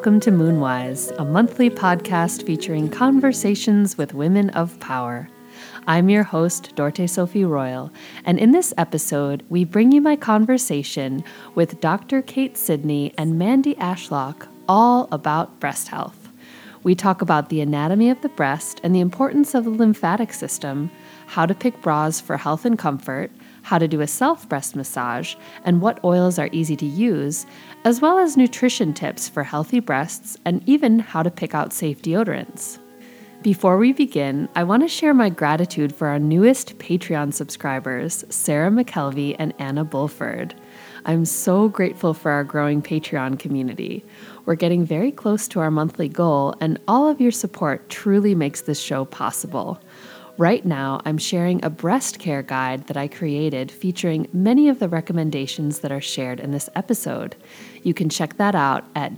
welcome to Moonwise, a monthly podcast featuring conversations with women of power. I'm your host, Dorte Sophie Royal, and in this episode, we bring you my conversation with Dr. Kate Sidney and Mandy Ashlock, all about breast health. We talk about the anatomy of the breast and the importance of the lymphatic system, how to pick bras for health and comfort, how to do a self-breast massage, and what oils are easy to use, as well as nutrition tips for healthy breasts and even how to pick out safe deodorants. Before we begin, I want to share my gratitude for our newest Patreon subscribers, Sarah McKelvey and Anna Bulford. I'm so grateful for our growing Patreon community. We're getting very close to our monthly goal, and all of your support truly makes this show possible. Right now, I'm sharing a breast care guide that I created featuring many of the recommendations that are shared in this episode. You can check that out at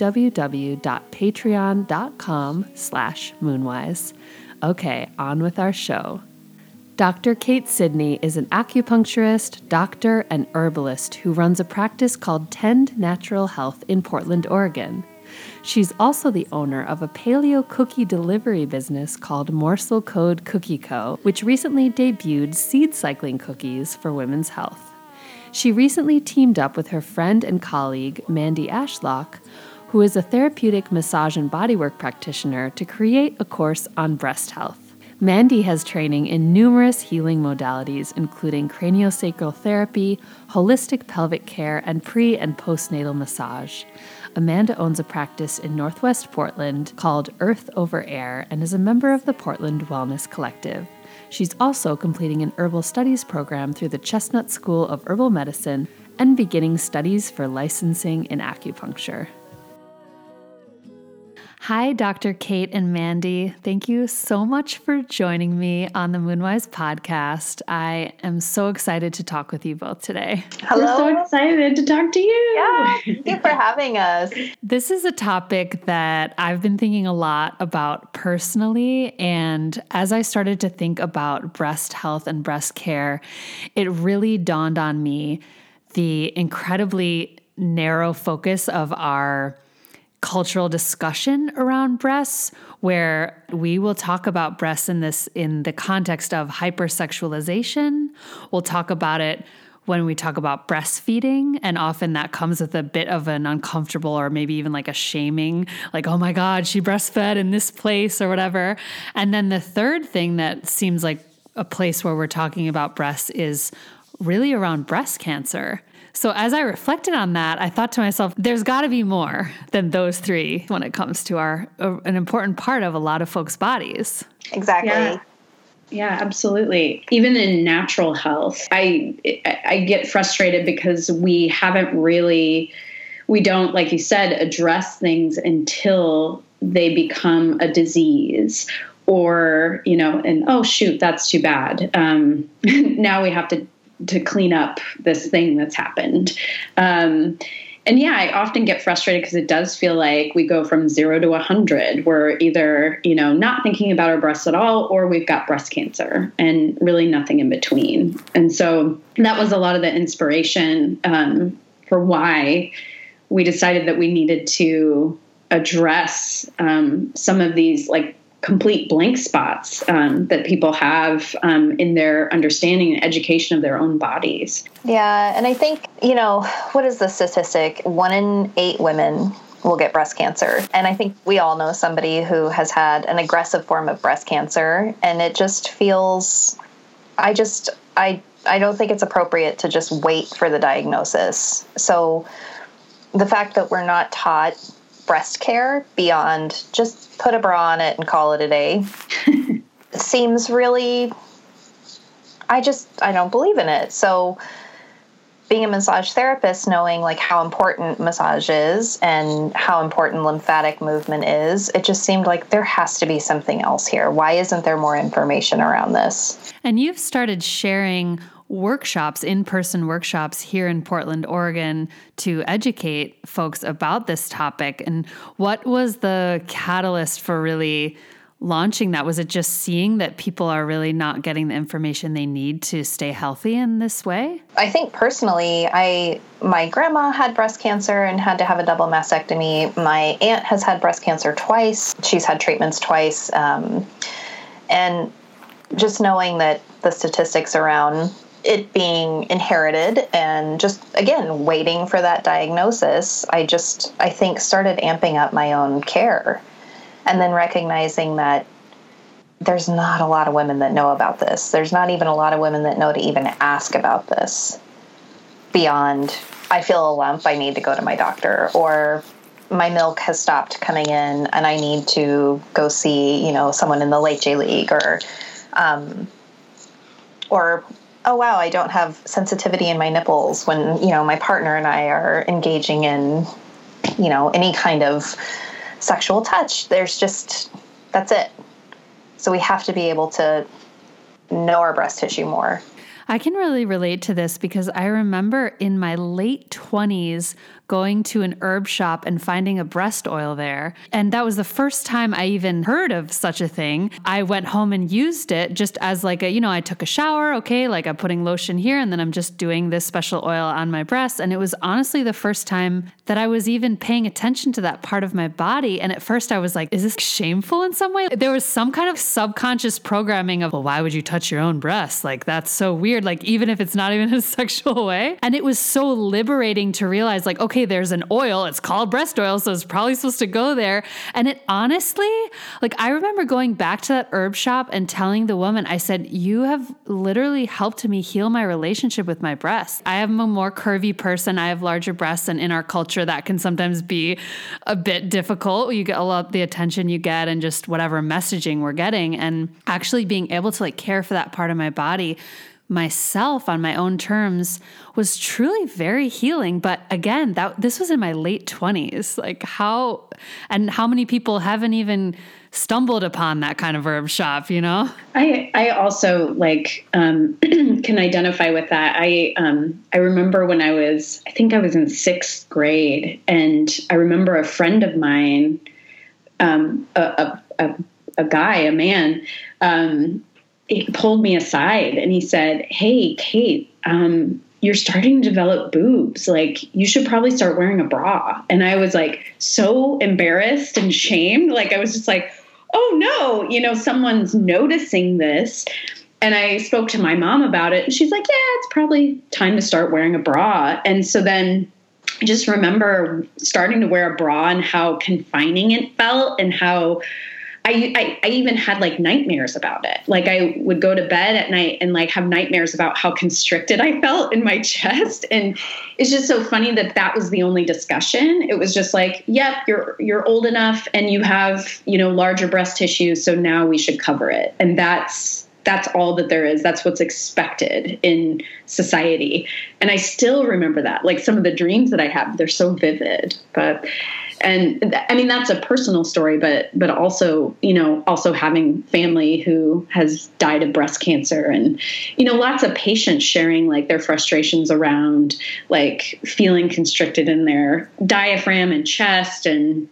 www.patreon.com/moonwise. Okay, on with our show. Dr. Kate Sidney is an acupuncturist, doctor, and herbalist who runs a practice called Tend Natural Health in Portland, Oregon. She's also the owner of a paleo cookie delivery business called Morsel Code Cookie Co., which recently debuted seed cycling cookies for women's health. She recently teamed up with her friend and colleague, Mandy Ashlock, who is a therapeutic massage and bodywork practitioner, to create a course on breast health. Mandy has training in numerous healing modalities, including craniosacral therapy, holistic pelvic care, and pre- and postnatal massage. Amanda owns a practice in Northwest Portland called Earth Over Air and is a member of the Portland Wellness Collective. She's also completing an herbal studies program through the Chestnut School of Herbal Medicine and beginning studies for licensing in acupuncture. Hi, Dr. Kate and Mandy. Thank you so much for joining me on the Moonwise podcast. I am so excited to talk with you both today. Hello. We're so excited to talk to you. Yeah, thank you for having us. This is a topic that I've been thinking a lot about personally, and as I started to think about breast health and breast care, it really dawned on me the incredibly narrow focus of our cultural discussion around breasts, where we will talk about breasts in the context of hypersexualization. We'll talk about it when we talk about breastfeeding, and often that comes with a bit of an uncomfortable or maybe even like a shaming, like, oh my God, she breastfed in this place or whatever. And then the third thing that seems like a place where we're talking about breasts is really around breast cancer. So as I reflected on that, I thought to myself, there's got to be more than those three when it comes to an important part of a lot of folks' bodies. Exactly. Yeah, absolutely. Even in natural health, I get frustrated because we don't, like you said, address things until they become a disease or, and oh, shoot, that's too bad. Now we have to clean up this thing that's happened. And yeah, I often get frustrated because it does feel like we go from 0 to 100. We're either, not thinking about our breasts at all, or we've got breast cancer and really nothing in between. And so that was a lot of the inspiration for why we decided that we needed to address some of these complete blank spots that people have in their understanding and education of their own bodies. Yeah, and I think, what is the statistic? 1 in 8 women will get breast cancer. And I think we all know somebody who has had an aggressive form of breast cancer, and it just feels, I don't think it's appropriate to just wait for the diagnosis. So the fact that we're not taught breast care beyond just put a bra on it and call it a day seems really, I don't believe in it. So being a massage therapist, knowing how important massage is and how important lymphatic movement is, it just seemed like there has to be something else here. Why isn't there more information around this? And you've started sharing workshops, in-person workshops here in Portland, Oregon, to educate folks about this topic. And what was the catalyst for really launching that? Was it just seeing that people are really not getting the information they need to stay healthy in this way? I think personally, my grandma had breast cancer and had to have a double mastectomy. My aunt has had breast cancer twice. She's had treatments twice. And just knowing that the statistics around it being inherited and just, again, waiting for that diagnosis, I think started amping up my own care. And then recognizing that there's not a lot of women that know about this. There's not even a lot of women that know to even ask about this beyond, I feel a lump, I need to go to my doctor, or my milk has stopped coming in and I need to go see, someone in the Late J League, or, oh wow, I don't have sensitivity in my nipples when, my partner and I are engaging in, any kind of sexual touch. That's it. So we have to be able to know our breast tissue more. I can really relate to this because I remember in my late 20s going to an herb shop and finding a breast oil there. And that was the first time I even heard of such a thing. I went home and used it just as like I took a shower, okay, like I'm putting lotion here and then I'm just doing this special oil on my breasts. And it was honestly the first time that I was even paying attention to that part of my body. And at first I was like, is this shameful in some way? There was some kind of subconscious programming of, well, why would you touch your own breasts? Like, that's so weird. Like, even if it's not even a sexual way. And it was so liberating to realize like, okay, there's an oil, it's called breast oil, so it's probably supposed to go there. And it honestly, like I remember going back to that herb shop and telling the woman, I said, you have literally helped me heal my relationship with my breasts. I am a more curvy person. I have larger breasts, and in our culture that can sometimes be a bit difficult. You get a lot of the attention you get and just whatever messaging we're getting, and actually being able to like care for that part of my body myself on my own terms was truly very healing. But again, this was in my late 20s. Like how many people haven't even stumbled upon that kind of herb shop, I also can identify with that. I remember when I think I was in 6th grade, and I remember a friend of mine, a man, he pulled me aside and he said, "Hey, Kate, you're starting to develop boobs. Like, you should probably start wearing a bra." And I was like so embarrassed and shamed. Like, I was just like, oh no, someone's noticing this. And I spoke to my mom about it, and she's like, yeah, it's probably time to start wearing a bra. And so then I just remember starting to wear a bra and how confining it felt, and how I even had like nightmares about it. Like, I would go to bed at night and like have nightmares about how constricted I felt in my chest. And it's just so funny that was the only discussion. It was just like, yep, you're old enough and you have, larger breast tissue. So now we should cover it. And that's all that there is. That's what's expected in society. And I still remember that, like some of the dreams that I have, they're so vivid, and I mean, that's a personal story, but also, also having family who has died of breast cancer, and, lots of patients sharing like their frustrations around like feeling constricted in their diaphragm and chest, and,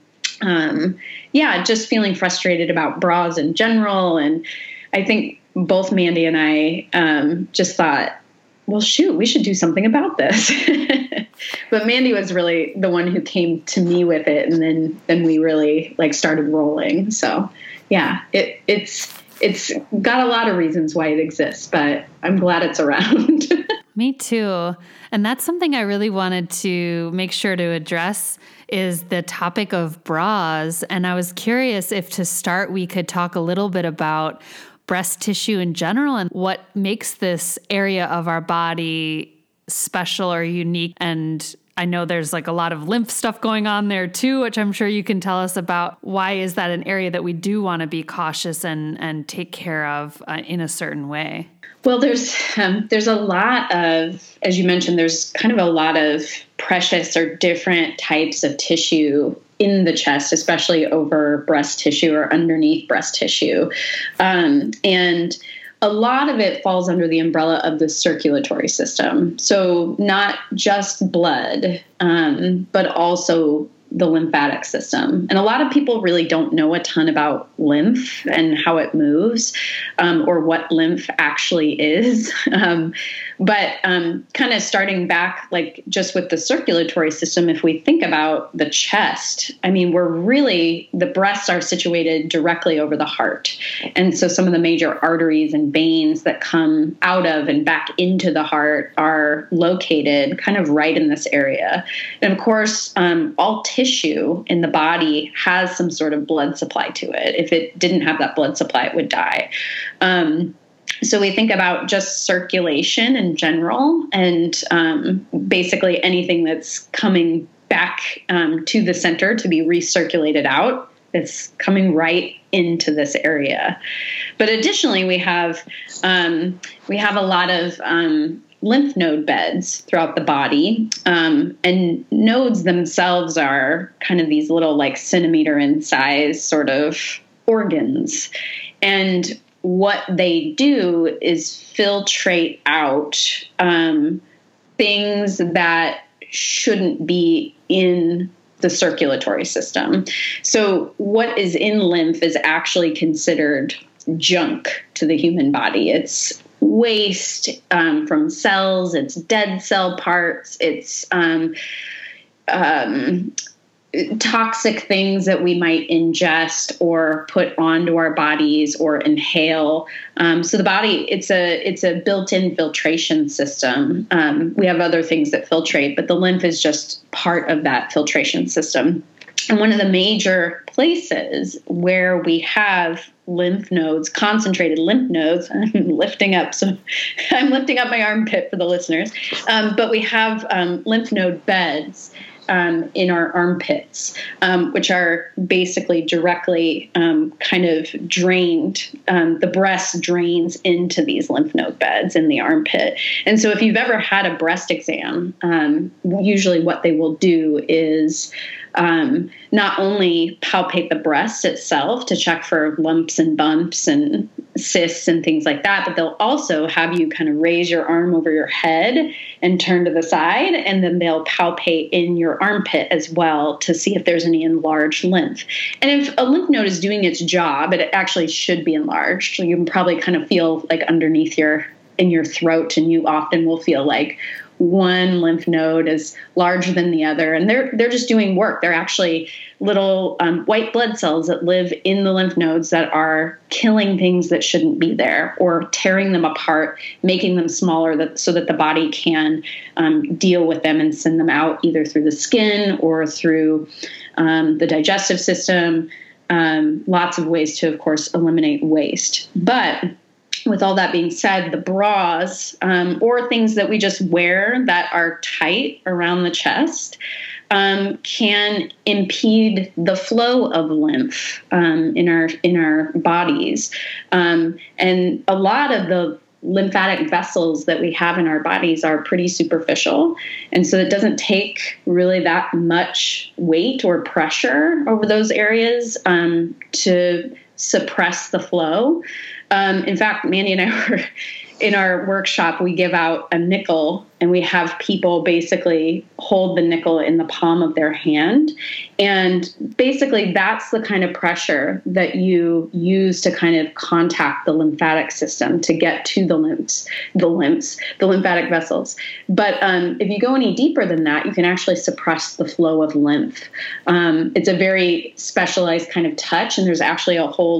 just feeling frustrated about bras in general. And I think both Mandy and I, just thought, well, shoot, we should do something about this. But Mandy was really the one who came to me with it. And then we really like started rolling. So yeah, it's got a lot of reasons why it exists, but I'm glad it's around. Me too. And that's something I really wanted to make sure to address, is the topic of bras. And I was curious if to start, we could talk a little bit about breast tissue in general and what makes this area of our body special or unique. And I know there's like a lot of lymph stuff going on there too, which I'm sure you can tell us about. Why is that an area that we do want to be cautious and take care of in a certain way? Well, there's a lot of, as you mentioned, there's kind of a lot of precious or different types of tissue in the chest, especially over breast tissue or underneath breast tissue. And a lot of it falls under the umbrella of the circulatory system. So not just blood, but also the lymphatic system. And a lot of people really don't know a ton about lymph and how it moves, or what lymph actually is. But kind of starting back, like just with the circulatory system, if we think about the chest, I mean, the breasts are situated directly over the heart. And so some of the major arteries and veins that come out of and back into the heart are located kind of right in this area. And of course, all tissue in the body has some sort of blood supply to it. If it didn't have that blood supply, it would die. So we think about just circulation in general, and basically anything that's coming back to the center to be recirculated out, it's coming right into this area. But additionally, we have a lot of lymph node beds throughout the body, and nodes themselves are kind of these little like centimeter in size sort of organs. And what they do is filtrate out things that shouldn't be in the circulatory system. So what is in lymph is actually considered junk to the human body. It's waste from cells, it's dead cell parts, it's toxic things that we might ingest or put onto our bodies or inhale. So the body, it's a built-in filtration system. We have other things that filtrate, but the lymph is just part of that filtration system. And one of the major places where we have lymph nodes, concentrated lymph nodes, I'm lifting up my armpit for the listeners, but we have lymph node beds in our armpits, which are basically directly kind of drained. The breast drains into these lymph node beds in the armpit. And so if you've ever had a breast exam, usually what they will do is not only palpate the breast itself to check for lumps and bumps and cysts and things like that, but they'll also have you kind of raise your arm over your head and turn to the side, and then they'll palpate in your armpit as well to see if there's any enlarged lymph. And if a lymph node is doing its job, it actually should be enlarged. So you can probably kind of feel like underneath in your throat, and you often will feel like one lymph node is larger than the other, and they're just doing work. They're actually little white blood cells that live in the lymph nodes that are killing things that shouldn't be there, or tearing them apart, making them smaller so that the body can deal with them and send them out either through the skin or through the digestive system. Lots of ways to, of course, eliminate waste. But with all that being said, the bras or things that we just wear that are tight around the chest can impede the flow of lymph in our bodies. And a lot of the lymphatic vessels that we have in our bodies are pretty superficial. And so it doesn't take really that much weight or pressure over those areas to suppress the flow. In fact, Mandy and I were in our workshop, we give out a nickel, and we have people basically hold the nickel in the palm of their hand. And basically that's the kind of pressure that you use to kind of contact the lymphatic system to get to the lymphatic vessels. But if you go any deeper than that, you can actually suppress the flow of lymph. It's a very specialized kind of touch, and there's actually a whole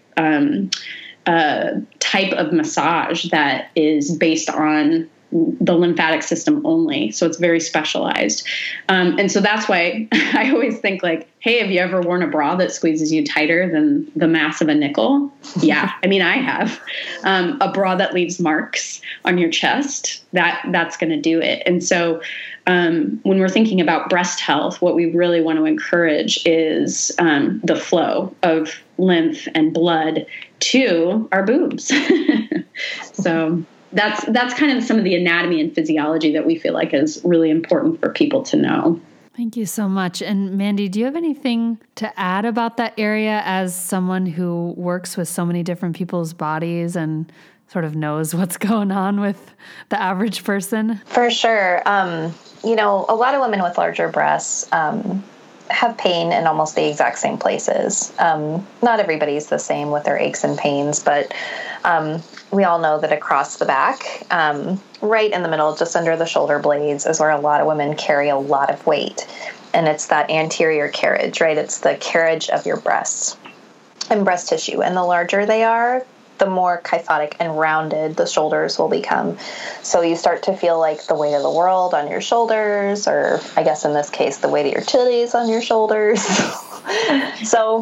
type of massage that is based on the lymphatic system only. So it's very specialized. And so that's why I always think like, hey, have you ever worn a bra that squeezes you tighter than the mass of a nickel? Yeah. I mean, I have a bra that leaves marks on your chest, that's going to do it. And so when we're thinking about breast health, what we really want to encourage is the flow of lymph and blood to our boobs. So that's kind of some of the anatomy and physiology that we feel like is really important for people to know. Thank you so much. And Mandy, do you have anything to add about that area as someone who works with so many different people's bodies and sort of knows what's going on with the average person? For sure. A lot of women with larger breasts have pain in almost the exact same places. Not everybody's the same with their aches and pains, but we all know that across the back, right in the middle, just under the shoulder blades, is where a lot of women carry a lot of weight. And it's that anterior carriage, right? It's the carriage of your breasts and breast tissue. And the larger they are, the more kyphotic and rounded the shoulders will become. So you start to feel like the weight of the world on your shoulders, or I guess in this case, the weight of your titties on your shoulders. So,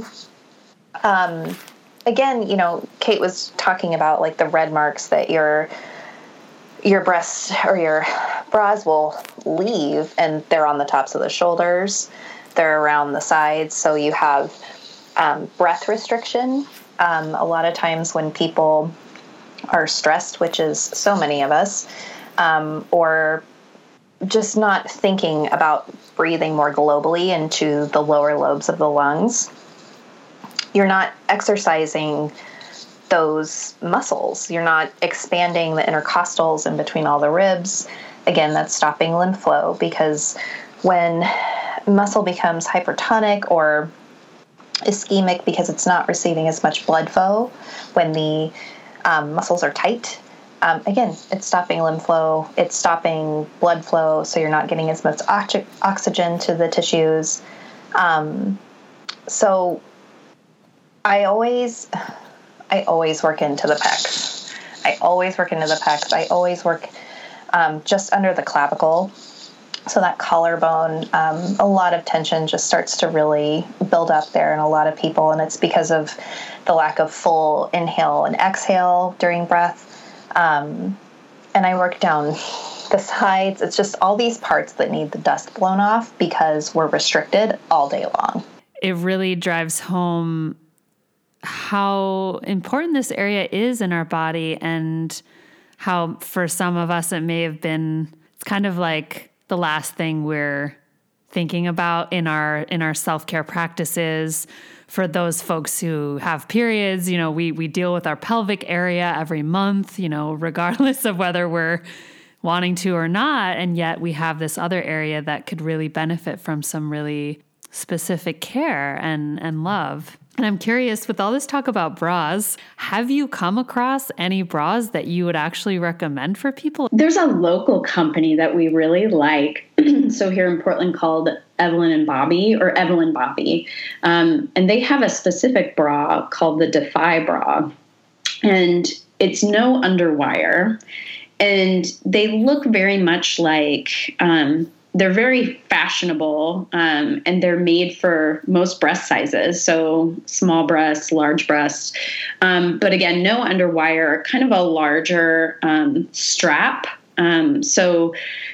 again, Kate was talking about like the red marks that your breasts or your bras will leave, and they're on the tops of the shoulders. They're around the sides. So you have breath restriction. A lot of times when people are stressed, which is so many of us, or just not thinking about breathing more globally into the lower lobes of the lungs, you're not exercising those muscles. You're not expanding the intercostals in between all the ribs. Again, that's stopping lymph flow, because when muscle becomes hypertonic or ischemic because it's not receiving as much blood flow, when the muscles are tight, again, it's stopping lymph flow, it's stopping blood flow, so you're not getting as much oxygen to the tissues. So I always work into the pecs. I always work just under the clavicle. So that collarbone, a lot of tension just starts to really build up there in a lot of people. And it's because of the lack of full inhale and exhale during breath. And I work down the sides. It's just all these parts that need the dust blown off because we're restricted all day long. It really drives home how important this area is in our body, and how for some of us it may have been, it's kind of like the last thing we're thinking about in our self-care practices. For those folks who have periods, we deal with our pelvic area every month, regardless of whether we're wanting to or not. And yet we have this other area that could really benefit from some really specific care and love. And I'm curious, with all this talk about bras, have you come across any bras that you would actually recommend for people? There's a local company that we really like. So here in Portland, called Evelyn Bobbie. And they have a specific bra called the Defy bra. And it's no underwire. And they look very much like, they're very fashionable, and they're made for most breast sizes. So small breasts, large breasts. But again, no underwire, kind of a larger strap. So,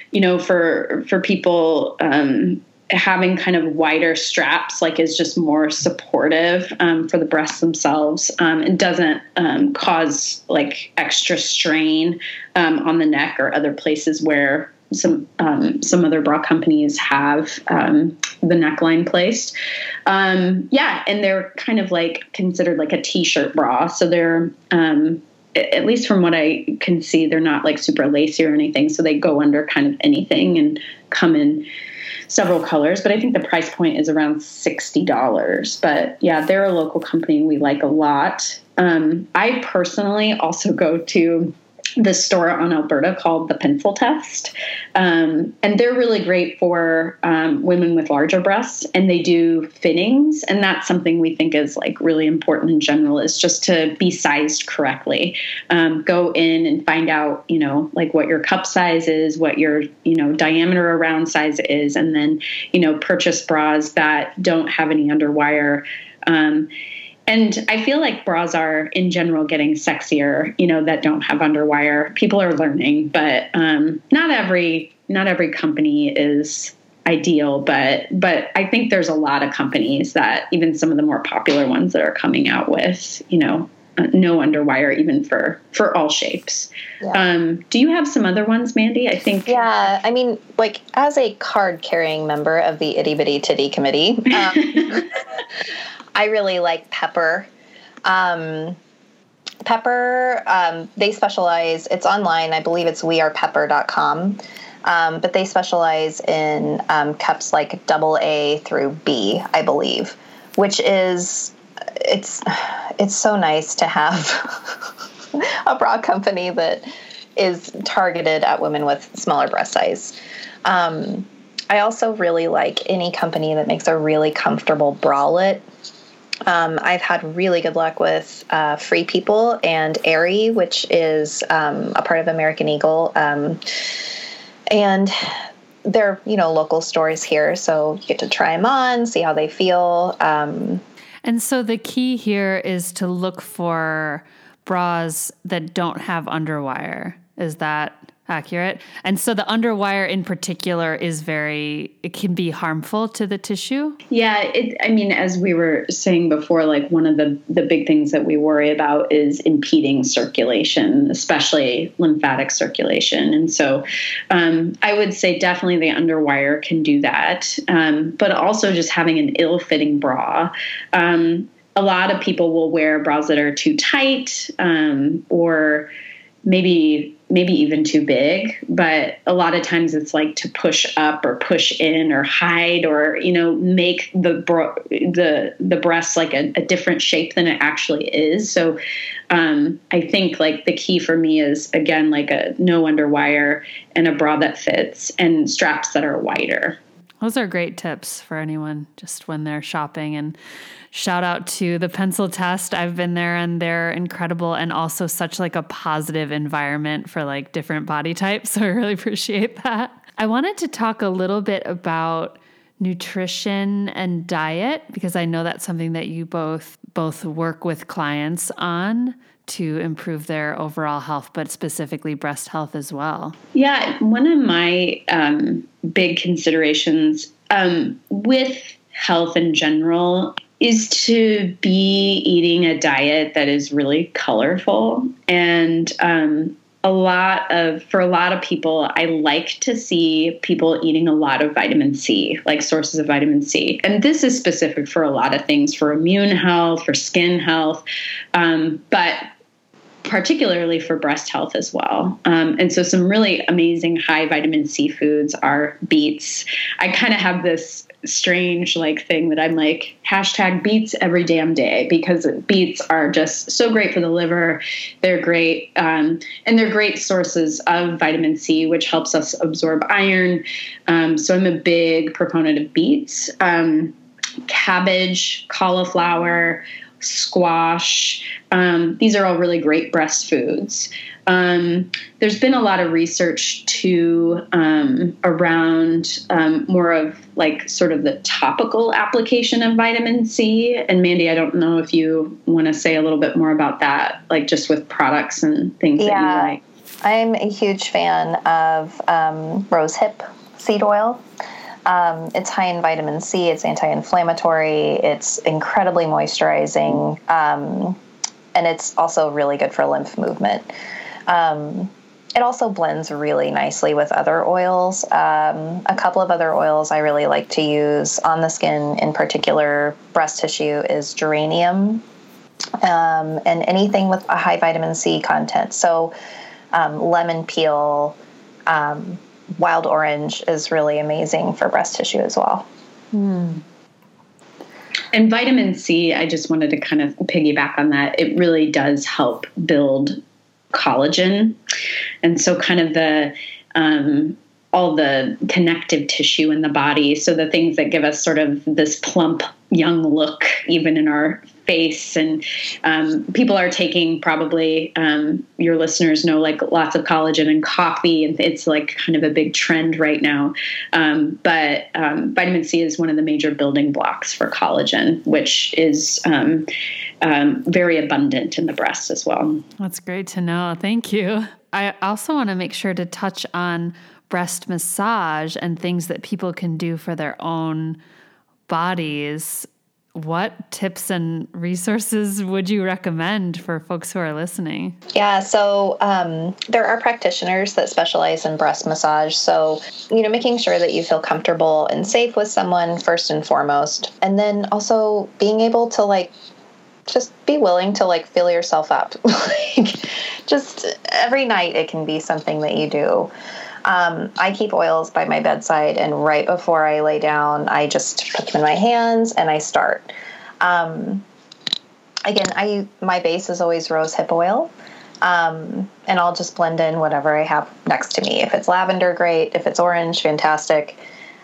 for people having kind of wider straps, like, is just more supportive for the breasts themselves. It doesn't cause like extra strain on the neck or other places where some other bra companies have the neckline placed. And they're kind of like considered like a t-shirt bra. So they're, at least from what I can see, they're not like super lacy or anything. So they go under kind of anything and come in several colors. But I think the price point is around $60. But yeah, they're a local company we like a lot. I personally also go to the store on Alberta called the Pencil Test. And they're really great for women with larger breasts, and they do fittings. And that's something we think is like really important in general, is just to be sized correctly. Go in and find out, like what your cup size is, what your, diameter around size is, and then, purchase bras that don't have any underwire. And I feel like bras are in general getting sexier, that don't have underwire. People are learning, but not every company is ideal. But I think there's a lot of companies, that even some of the more popular ones, that are coming out with, no underwire, even for all shapes. Yeah. Do you have some other ones, Mandy? I think. Yeah. I mean, like, as a card-carrying member of the Itty Bitty Titty Committee, I really like Pepper. Pepper, they specialize, it's online, I believe it's wearepepper.com. But they specialize in cups like AA through B, I believe, which is, it's so nice to have a bra company that is targeted at women with smaller breast size. I also really like any company that makes a really comfortable bralette. I've had really good luck with Free People and Aerie, which is a part of American Eagle. And they're, local stores here, so you get to try them on, see how they feel. And so the key here is to look for bras that don't have underwire. Is that accurate? And so the underwire in particular it can be harmful to the tissue? Yeah. As we were saying before, like one of the big things that we worry about is impeding circulation, especially lymphatic circulation. And so I would say definitely the underwire can do that. But also just having an ill-fitting bra. A lot of people will wear bras that are too tight or maybe even too big, but a lot of times it's like to push up or push in or hide or, make the breast like a different shape than it actually is. So I think like the key for me is, again, like a no underwire and a bra that fits and straps that are wider. Those are great tips for anyone just when they're shopping. And shout out to the Pencil Test. I've been there and they're incredible and also such like a positive environment for like different body types. So I really appreciate that. I wanted to talk a little bit about nutrition and diet because I know that's something that you both work with clients on to improve their overall health, but specifically breast health as well. Yeah, one of my big considerations with health in general is to be eating a diet that is really colorful. And for a lot of people, I like to see people eating a lot of vitamin C, like sources of vitamin C. And this is specific for a lot of things, for immune health, for skin health, but particularly for breast health as well. And so some really amazing high vitamin C foods are beets. I kind of have this strange like thing that I'm like #beets every damn day because beets are just so great for the liver. They're great. And they're great sources of vitamin C, which helps us absorb iron. So I'm a big proponent of beets, cabbage, cauliflower, squash. These are all really great breast foods. There's been a lot of research too around more of like sort of the topical application of vitamin C. And Mandy, I don't know if you want to say a little bit more about that, like just with products and things that you like. I'm a huge fan of rosehip seed oil. It's high in vitamin C. It's anti-inflammatory. It's incredibly moisturizing. And it's also really good for lymph movement. It also blends really nicely with other oils. A couple of other oils I really like to use on the skin, in particular breast tissue, is geranium and anything with a high vitamin C content. So lemon peel, wild orange is really amazing for breast tissue as well. And vitamin C, I just wanted to kind of piggyback on that. It really does help build collagen. And so kind of the all the connective tissue in the body. So the things that give us sort of this plump young look, even in our face. And people are taking probably, your listeners know, like lots of collagen in coffee, and it's like kind of a big trend right now. But vitamin C is one of the major building blocks for collagen, which is very abundant in the breast as well. That's great to know. Thank you. I also want to make sure to touch on breast massage and things that people can do for their own bodies. What tips and resources would you recommend for folks who are listening? Yeah, so there are practitioners that specialize in breast massage. So, making sure that you feel comfortable and safe with someone first and foremost. And then also being able to just be willing to fill yourself up. Just every night it can be something that you do. I keep oils by my bedside, and right before I lay down, I just put them in my hands and I start. Again, my base is always rose hip oil. And I'll just blend in whatever I have next to me. If it's lavender, great. If it's orange, fantastic.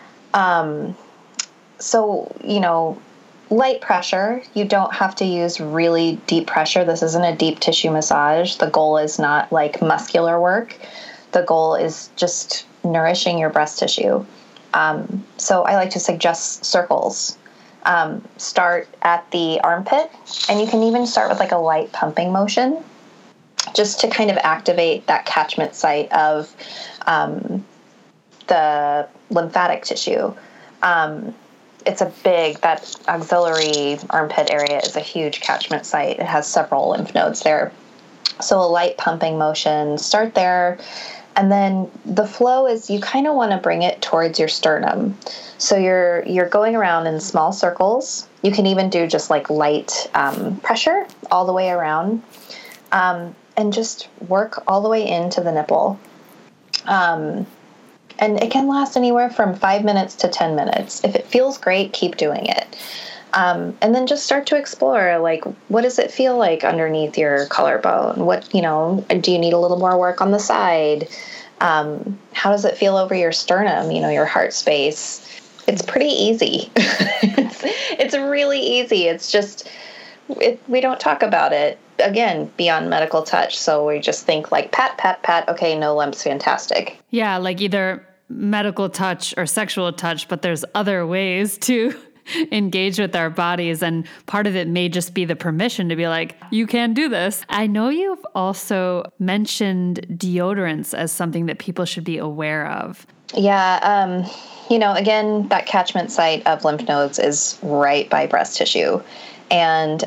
So, light pressure. You don't have to use really deep pressure. This isn't a deep tissue massage. The goal is not like muscular work. The goal is just nourishing your breast tissue. So I like to suggest circles. Start at the armpit, and you can even start with like a light pumping motion, just to kind of activate that catchment site of the lymphatic tissue. That axillary armpit area is a huge catchment site. It has several lymph nodes there. So a light pumping motion, start there. And then the flow is you kind of want to bring it towards your sternum. So you're going around in small circles. You can even do just like light pressure all the way around. And just work all the way into the nipple. And it can last anywhere from 5 minutes to 10 minutes. If it feels great, keep doing it. And then just start to explore, like, what does it feel like underneath your collarbone? Do you need a little more work on the side? How does it feel over your sternum, your heart space? It's pretty easy. It's really easy. It's just, we don't talk about it. Again, beyond medical touch. So we just think like pat, pat, pat. Okay, no lumps, fantastic. Yeah, like either medical touch or sexual touch, but there's other ways to engage with our bodies. And part of it may just be the permission to be like, you can do this. I know you've also mentioned deodorants as something that people should be aware of. Yeah. Again, that catchment site of lymph nodes is right by breast tissue. And,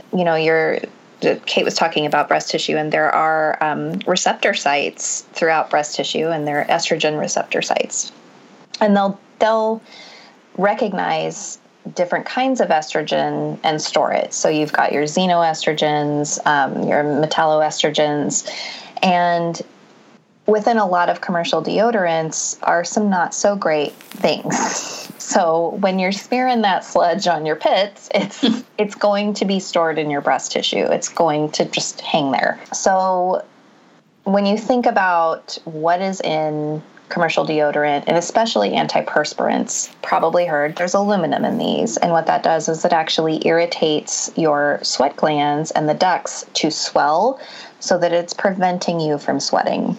Kate was talking about breast tissue, and there are receptor sites throughout breast tissue, and they're estrogen receptor sites. And they'll recognize different kinds of estrogen and store it. So you've got your xenoestrogens, your metalloestrogens, and within a lot of commercial deodorants are some not so great things. So when you're smearing that sludge on your pits, it's going to be stored in your breast tissue. It's going to just hang there. So when you think about what is in commercial deodorant, and especially antiperspirants, probably heard there's aluminum in these. And what that does is it actually irritates your sweat glands and the ducts to swell so that it's preventing you from sweating.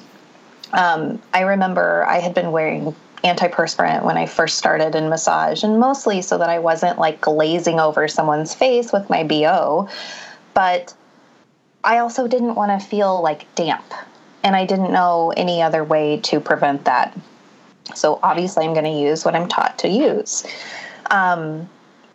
I remember I had been wearing antiperspirant when I first started in massage, and mostly so that I wasn't like glazing over someone's face with my BO, but I also didn't want to feel like damp, and I didn't know any other way to prevent that. So obviously I'm going to use what I'm taught to use. And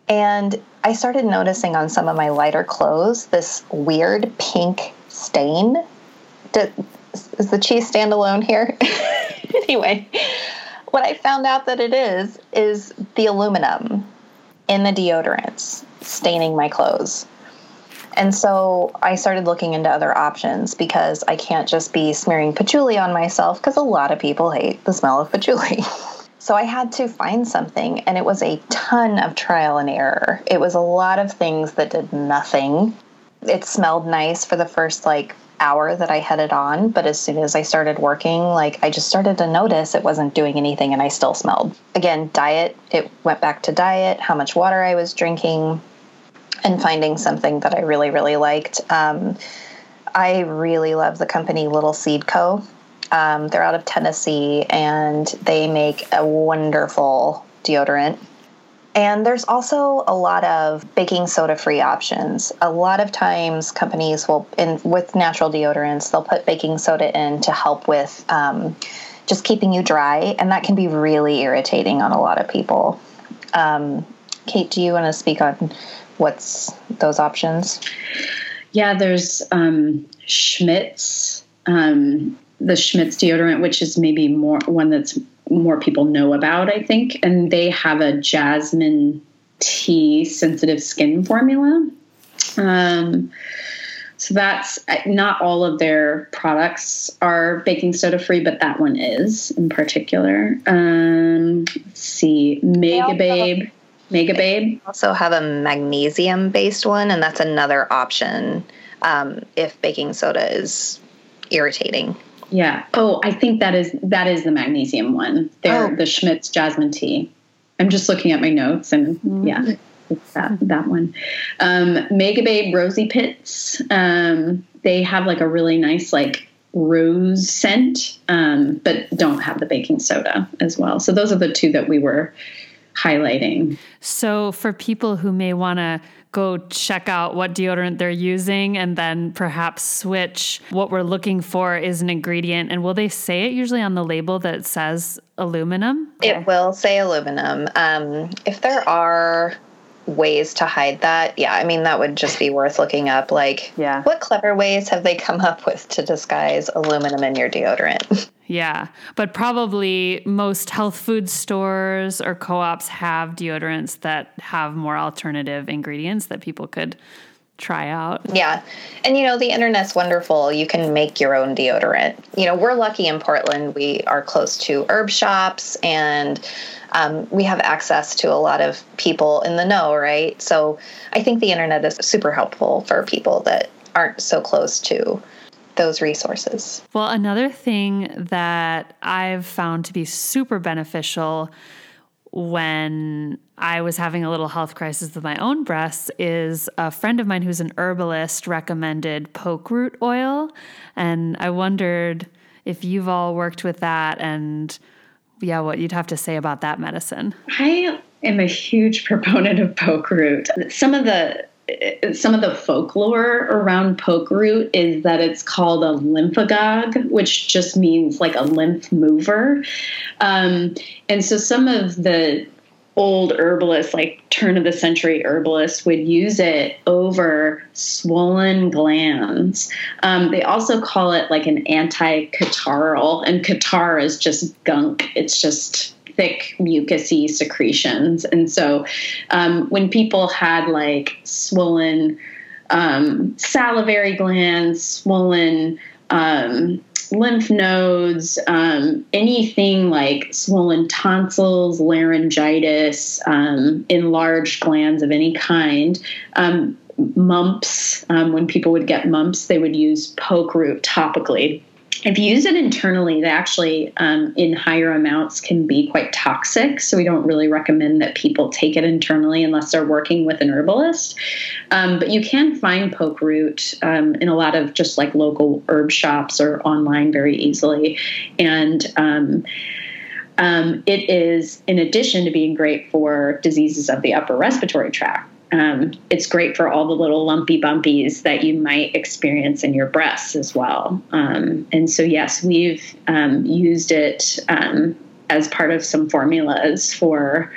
I started noticing on some of my lighter clothes this weird pink stain. Is the cheese stand alone here? Anyway, what I found out that it is the aluminum in the deodorants staining my clothes. And so I started looking into other options because I can't just be smearing patchouli on myself because a lot of people hate the smell of patchouli. So I had to find something, and it was a ton of trial and error. It was a lot of things that did nothing. It smelled nice for the first hour that I had it on, but as soon as I started working, I just started to notice it wasn't doing anything, and I still smelled. Again, diet, it went back to diet, how much water I was drinking, and finding something that I really, really liked. I really love the company Little Seed Co. They're out of Tennessee, and they make a wonderful deodorant. And there's also a lot of baking soda-free options. A lot of times companies will, with natural deodorants, they'll put baking soda in to help with just keeping you dry, and that can be really irritating on a lot of people. Kate, do you want to speak on what's those options? Yeah, there's Schmidt's, the Schmidt's deodorant, which is maybe one that's more people know about, I think. And they have a jasmine tea sensitive skin formula. So that's not all of their products are baking soda free, but that one is in particular. Let's see, Megababe. Also have a magnesium based one, and that's another option if baking soda is irritating. Yeah. Oh, I think that is the magnesium one. They're the Schmidt's Jasmine Tea. I'm just looking at my notes, and yeah. It's that one. Megababe Rosy Pits. They have like a really nice like rose scent, but don't have the baking soda as well. So those are the two that we were highlighting. So for people who may want to go check out what deodorant they're using and then perhaps switch, what we're looking for is an ingredient. And will they say it usually on the label that it says aluminum? It will say aluminum. If there are ways to hide that, I mean, that would just be worth looking up. Like, what clever ways have they come up with to disguise aluminum in your deodorant? Yeah, but probably most health food stores or co-ops have deodorants that have more alternative ingredients that people could try out. Yeah. And, the internet's wonderful. You can make your own deodorant. We're lucky in Portland. We are close to herb shops, and we have access to a lot of people in the know, right? So I think the internet is super helpful for people that aren't so close to those resources. Well, another thing that I've found to be super beneficial when I was having a little health crisis with my own breasts is a friend of mine who's an herbalist recommended poke root oil. And I wondered if you've all worked with that and what you'd have to say about that medicine. I am a huge proponent of poke root. Some of the folklore around poke root is that it's called a lymphagogue, which just means like a lymph mover. And so some of the old herbalists, like turn of the century herbalists, would use it over swollen glands. They also call it like an anti-catarrhal, and catarrh is just gunk. It's just thick mucousy secretions. And so when people had like swollen salivary glands, swollen lymph nodes, anything like swollen tonsils, laryngitis, enlarged glands of any kind, mumps, when people would get mumps, they would use poke root topically. If you use it internally, they actually, in higher amounts, can be quite toxic. So we don't really recommend that people take it internally unless they're working with an herbalist. But you can find poke root in a lot of just like local herb shops or online very easily. And it is, in addition to being great for diseases of the upper respiratory tract, it's great for all the little lumpy bumpies that you might experience in your breasts as well. And so, yes, we've used it as part of some formulas for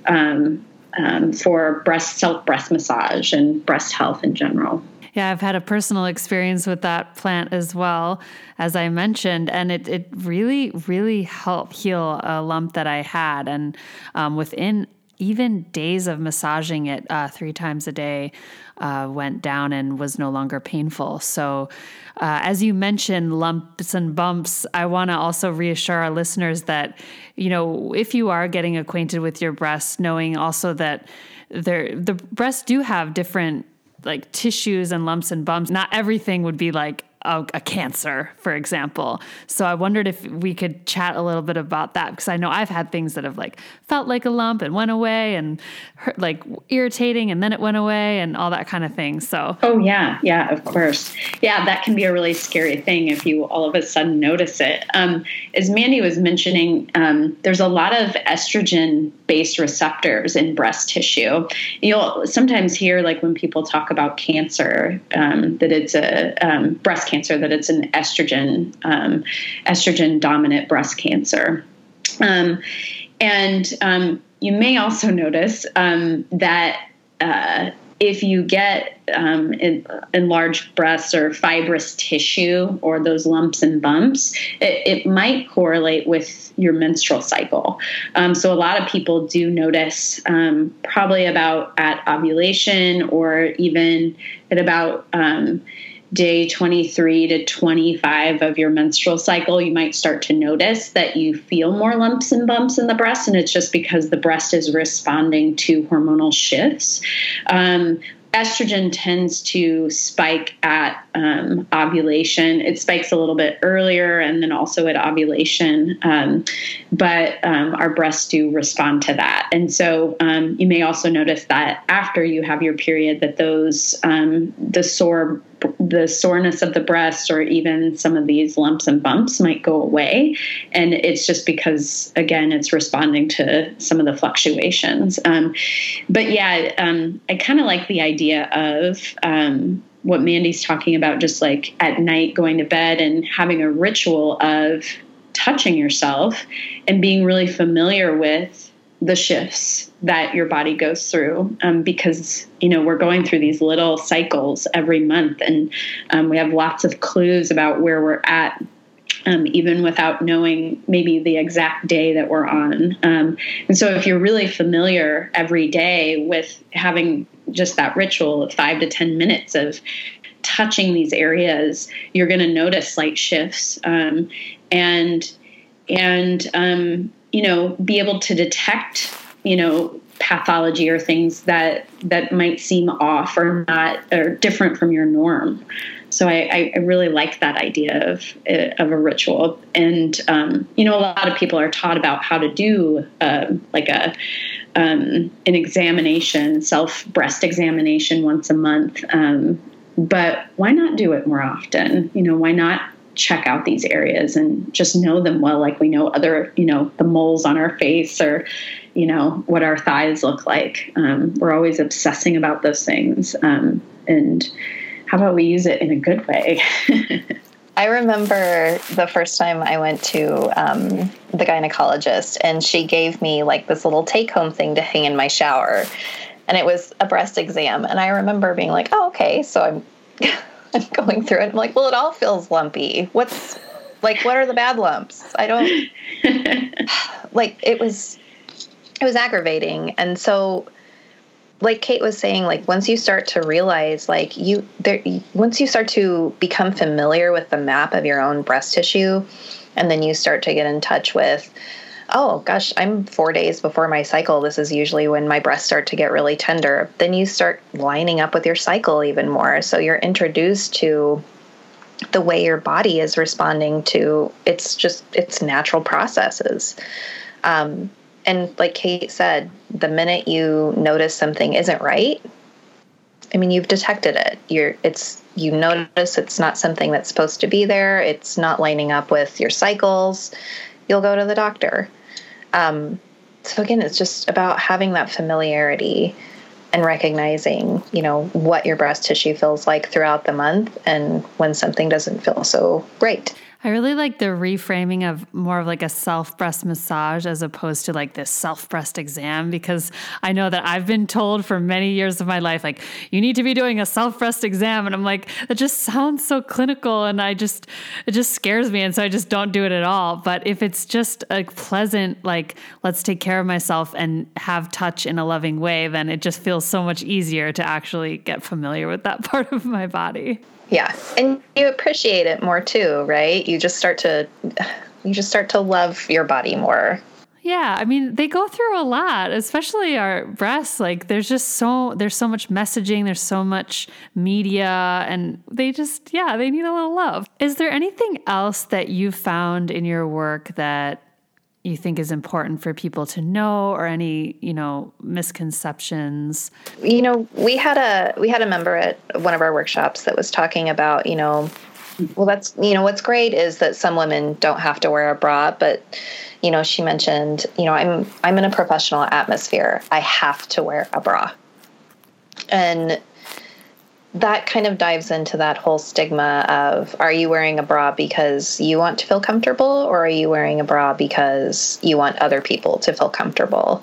breast massage and breast health in general. Yeah, I've had a personal experience with that plant as well, as I mentioned, and it really, really helped heal a lump that I had. And within even days of massaging it 3 times a day went down and was no longer painful. So as you mentioned, lumps and bumps, I want to also reassure our listeners that, if you are getting acquainted with your breasts, knowing also that the breasts do have different like tissues and lumps and bumps. Not everything would be like a cancer, for example. So I wondered if we could chat a little bit about that, because I know I've had things that have like felt like a lump and went away and hurt, like irritating, and then it went away and all that kind of thing. So. Oh yeah. Yeah, of course. Yeah. That can be a really scary thing if you all of a sudden notice it. As Mandy was mentioning, there's a lot of estrogen based receptors in breast tissue. You'll sometimes hear, like when people talk about cancer, that it's a breast cancer, that it's an estrogen dominant breast cancer. And you may also notice that if you get enlarged breasts or fibrous tissue or those lumps and bumps, it might correlate with your menstrual cycle. So a lot of people do notice probably about at ovulation, or even at about day 23 to 25 of your menstrual cycle, you might start to notice that you feel more lumps and bumps in the breast, and it's just because the breast is responding to hormonal shifts. Estrogen tends to spike at ovulation. It spikes a little bit earlier and then also at ovulation. But our breasts do respond to that. And so you may also notice that after you have your period, that those, the soreness of the breast or even some of these lumps and bumps might go away. And it's just because, again, it's responding to some of the fluctuations. But yeah, I kind of like the idea of what Mandy's talking about, just like at night going to bed and having a ritual of touching yourself and being really familiar with the shifts that your body goes through, because, we're going through these little cycles every month, and we have lots of clues about where we're at, even without knowing maybe the exact day that we're on. And so if you're really familiar every day with having just that ritual of 5 to 10 minutes of touching these areas, you're going to notice slight shifts, and be able to detect, pathology or things that might seem off or not or different from your norm. So I really like that idea of a ritual. And, a lot of people are taught about how to do an examination, breast examination once a month. But why not do it more often? Why not check out these areas and just know them well, like we know other, the moles on our face or, what our thighs look like. We're always obsessing about those things. And how about we use it in a good way? I remember the first time I went to the gynecologist, and she gave me like this little take-home thing to hang in my shower, and it was a breast exam. And I remember being like, oh, okay. So I'm going through it. I'm like, well, it all feels lumpy. What are the bad lumps? I don't like, it was aggravating. And so, like Kate was saying, like once you start to realize, once you start to become familiar with the map of your own breast tissue, and then you start to get in touch with, oh gosh, I'm 4 days before my cycle. This is usually when my breasts start to get really tender. Then you start lining up with your cycle even more. So you're introduced to the way your body is responding to its natural processes. And like Kate said, the minute you notice something isn't right, I mean, you've detected it. You notice it's not something that's supposed to be there. It's not lining up with your cycles. You'll go to the doctor. So again, it's just about having that familiarity and recognizing, what your breast tissue feels like throughout the month and when something doesn't feel so great. I really like the reframing of more of like a self-breast massage as opposed to like this self-breast exam, because I know that I've been told for many years of my life, like, you need to be doing a self-breast exam. And I'm like, that just sounds so clinical, and it just scares me. And so I just don't do it at all. But if it's just a pleasant, like, let's take care of myself and have touch in a loving way, then it just feels so much easier to actually get familiar with that part of my body. Yeah. And you appreciate it more too, right? You just start to love your body more. Yeah. I mean, they go through a lot, especially our breasts. Like there's so much messaging, there's so much media, and they need a little love. Is there anything else that you found in your work that you think is important for people to know, or any, misconceptions? We had a member at one of our workshops that was talking about, that's, what's great is that some women don't have to wear a bra, but, she mentioned, I'm in a professional atmosphere. I have to wear a bra. And that kind of dives into that whole stigma of, are you wearing a bra because you want to feel comfortable, or are you wearing a bra because you want other people to feel comfortable?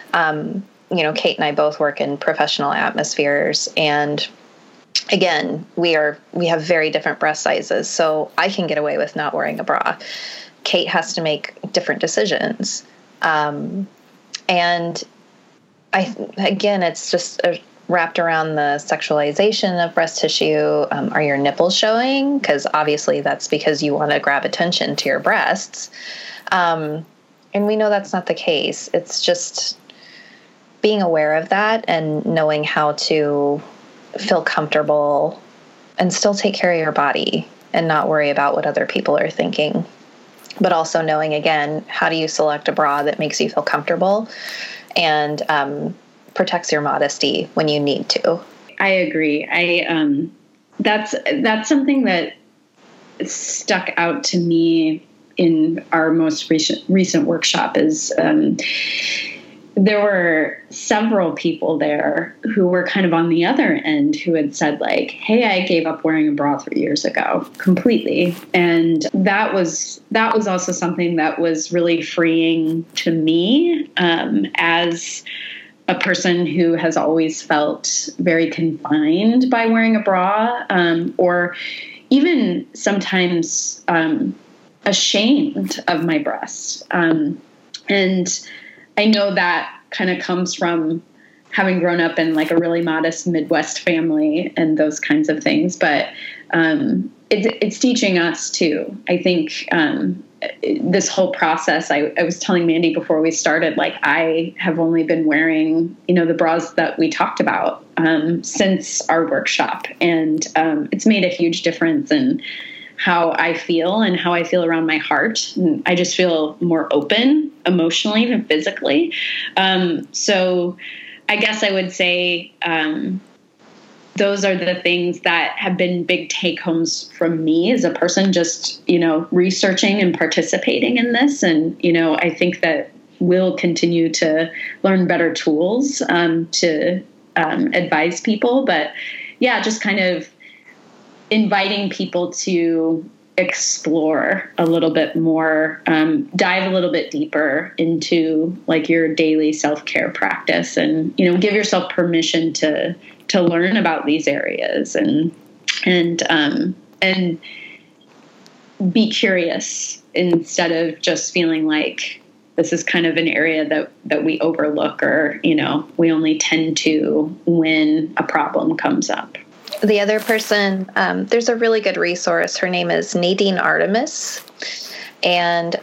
Kate and I both work in professional atmospheres, and again, we have very different breast sizes, so I can get away with not wearing a bra. Kate has to make different decisions. And it's just a wrapped around the sexualization of breast tissue. Are your nipples showing? Because obviously that's because you want to grab attention to your breasts. And we know that's not the case. It's just being aware of that and knowing how to feel comfortable and still take care of your body and not worry about what other people are thinking. But also knowing, again, how do you select a bra that makes you feel comfortable and protects your modesty when you need to. I agree. That's something that stuck out to me in our most recent workshop is there were several people there who were kind of on the other end who had said like, hey, I gave up wearing a bra 3 years ago completely. And that was also something that was really freeing to me as a person who has always felt very confined by wearing a bra, or even sometimes ashamed of my breasts. And I know that kind of comes from having grown up in like a really modest Midwest family and those kinds of things. But it's teaching us too. I think this whole process, I was telling Mandy before we started, like I have only been wearing, the bras that we talked about since our workshop. And it's made a huge difference in how I feel and how I feel around my heart. And I just feel more open emotionally and physically. So I guess I would say those are the things that have been big take homes from me as a person, just, researching and participating in this. And, I think that we'll continue to learn better tools to advise people. But yeah, just kind of inviting people to explore a little bit more, dive a little bit deeper into like your daily self-care practice and, give yourself permission to learn about these areas and be curious instead of just feeling like this is kind of an area that we overlook or, we only tend to when a problem comes up. The other person, there's a really good resource. Her name is Nadine Artemis. And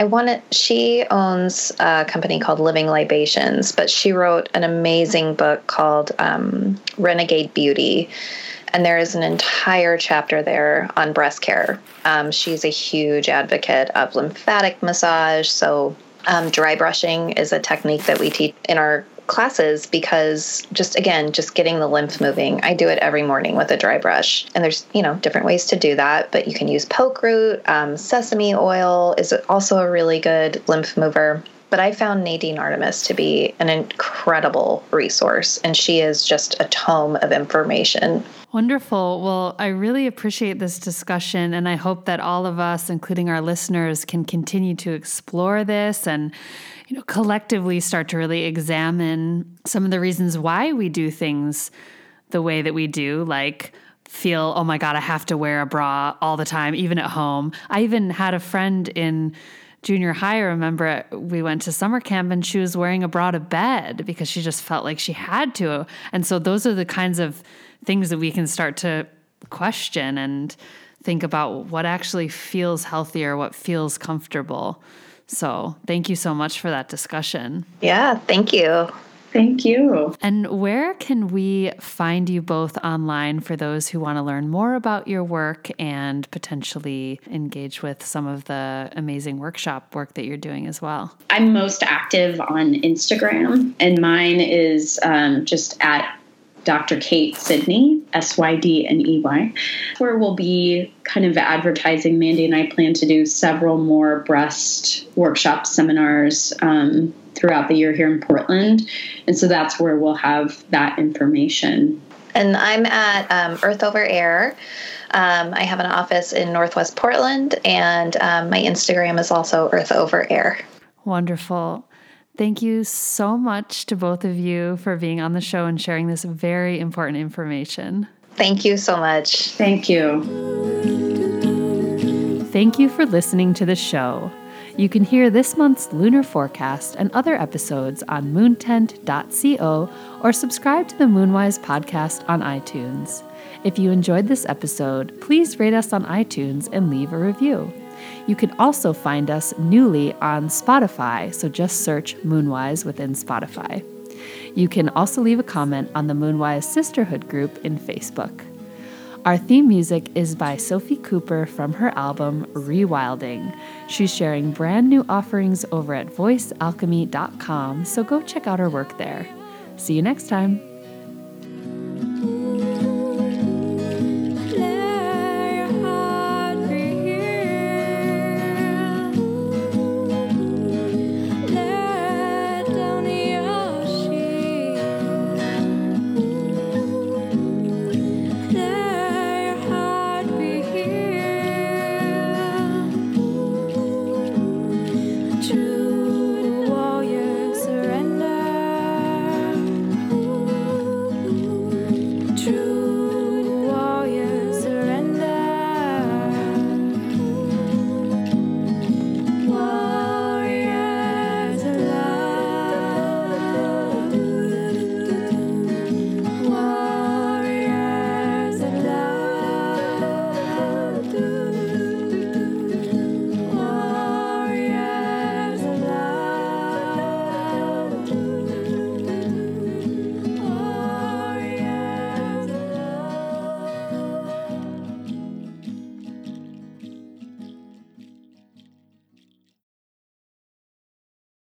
she owns a company called Living Libations, but she wrote an amazing book called Renegade Beauty. And there is an entire chapter there on breast care. She's a huge advocate of lymphatic massage. So dry brushing is a technique that we teach in our classes because just getting the lymph moving. I do it every morning with a dry brush, and there's different ways to do that, but you can use poke root. Sesame oil is also a really good lymph mover. But I found Nadine Artemis to be an incredible resource, and she is just a tome of information. Wonderful. Well, I really appreciate this discussion, and I hope that all of us, including our listeners, can continue to explore this and collectively start to really examine some of the reasons why we do things the way that we do, like feel, oh my God, I have to wear a bra all the time, even at home. I even had a friend in junior high, I remember we went to summer camp and she was wearing a bra to bed because she just felt like she had to. And so those are the kinds of things that we can start to question and think about what actually feels healthier, what feels comfortable. So thank you so much for that discussion. Yeah, thank you. Thank you. And where can we find you both online for those who want to learn more about your work and potentially engage with some of the amazing workshop work that you're doing as well? I'm most active on Instagram, and mine is just at Dr. Kate Sidney, SYDNEY, where we'll be kind of advertising. Mandy and I plan to do several more breast workshop seminars throughout the year here in Portland. And so that's where we'll have that information. And I'm at Earth Over Air. I have an office in Northwest Portland, and my Instagram is also Earth Over Air. Wonderful. Thank you so much to both of you for being on the show and sharing this very important information. Thank you so much. Thank you. Thank you for listening to the show. You can hear this month's lunar forecast and other episodes on moontent.co or subscribe to the Moonwise podcast on iTunes. If you enjoyed this episode, please rate us on iTunes and leave a review. You can also find us newly on Spotify, so just search Moonwise within Spotify. You can also leave a comment on the Moonwise Sisterhood group in Facebook. Our theme music is by Sophie Cooper from her album Rewilding. She's sharing brand new offerings over at voicealchemy.com, so go check out her work there. See you next time.